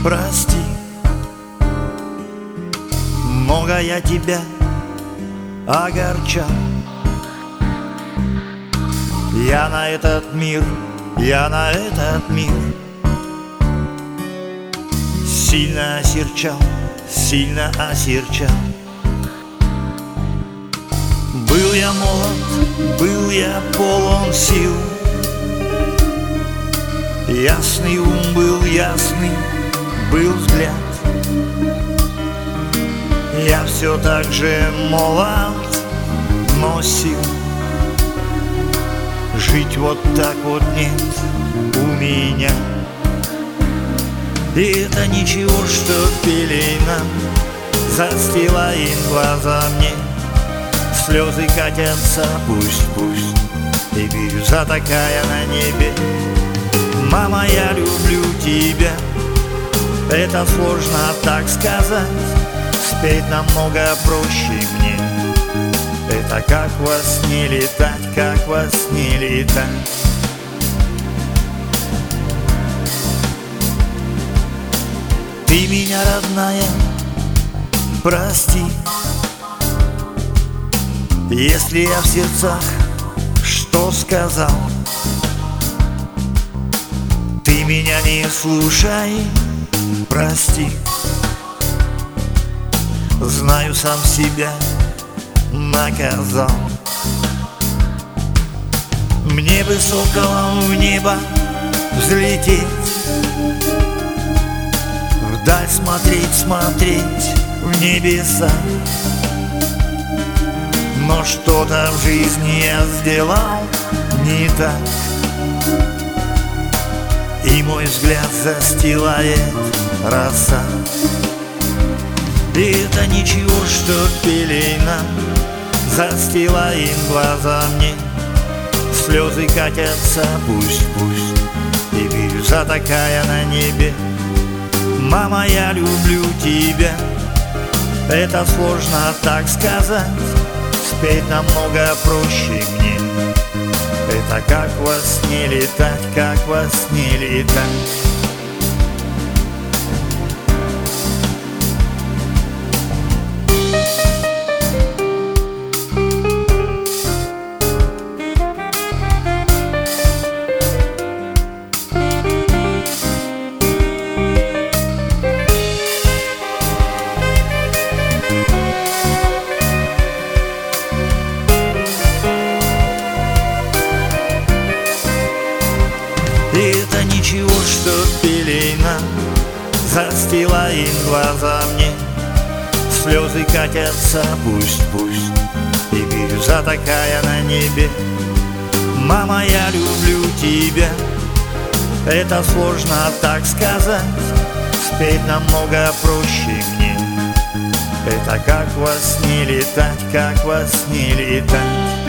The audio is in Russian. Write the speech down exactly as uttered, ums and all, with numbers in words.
прости. Много я тебя огорчал. Я на этот мир, я на этот мир сильно осерчал, сильно осерчал. Был я молод, был я полон сил, ясный ум был, ясный был взгляд. Я все так же молод, но сил жить вот так вот нет у меня. И это ничего, что пелена застилает глаза мне. Слезы катятся, пусть, пусть, и бирюза такая на небе. Мама, я люблю тебя. Это сложно так сказать, спеть намного проще мне. Это как во сне летать, как во сне летать. Ты меня, родная, прости, если я в сердцах что сказал. Ты меня не слушай, прости. Знаю, сам себя наказал. Мне бы соколом в небо взлететь, вдаль смотреть, смотреть в небеса. Но что-то в жизни я сделал не так, и мой взгляд застилает роса. И это ничего, что пелена застилает глаза мне. Слезы катятся, пусть, пусть, и бирюза такая на небе. Мама, я люблю тебя. Это сложно так сказать, спеть намного проще мне. Это как во сне летать, как во сне летать. И это ничего, что пелена застилает глаза мне. Слезы катятся, пусть, пусть, и бирюза такая на небе. Мама, я люблю тебя. Это сложно так сказать, спеть намного проще мне. Это как во сне летать, как во сне летать.